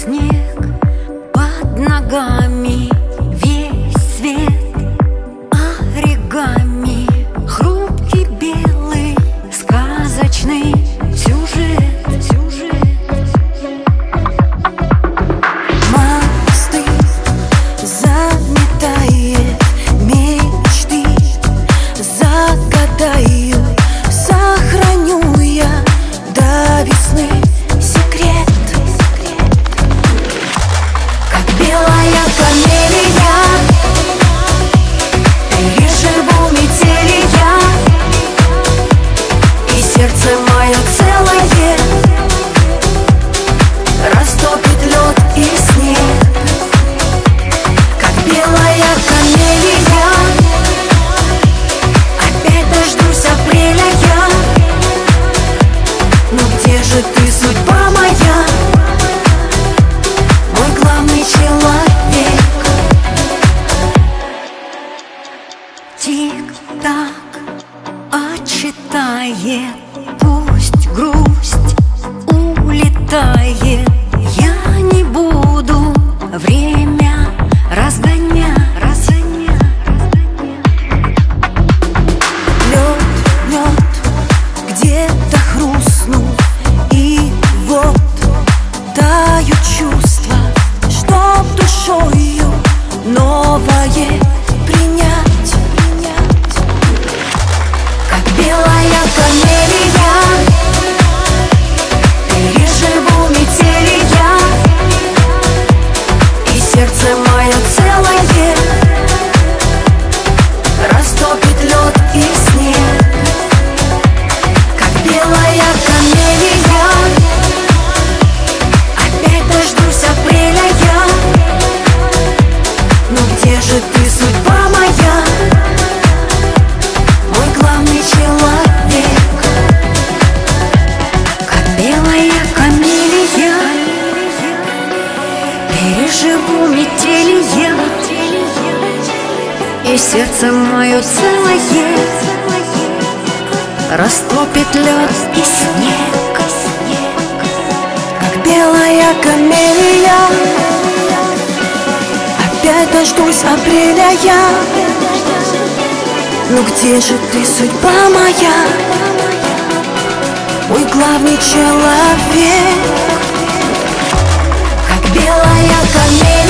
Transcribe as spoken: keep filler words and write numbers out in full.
снег под ногами, весь свет оригами, хрупкий белый сказочный сюжет, сюжет. Мосты заметает, мечты загадаю, сохраню я до весны секрет. Как белая камелия, переживу метели я, и сердце мое целое растопит лед и снег. Как белая камелия, опять дождусь апреля я. Ну где же ты, судьба моя, мой главный человек? Тик-так отчитает, пусть грусть улетает. Я не буду время разгонять, разгонять. Лед, лед где-то хрустнул, и вот тают чувства, чтоб душою новое принять, принять. Как белая камелия, переживу метели я, и сердце мое целое растопит лед и снег. Как белая камелия, опять дождусь апреля я. Ну где же ты, судьба моя, мой главный человек? Как белая камелия, переживу метели я, и сердце мое целое растопит лед и снег. Как белая камелия, опять дождусь апреля я. Ну где же ты, судьба моя, мой главный человек? Как белая камелия,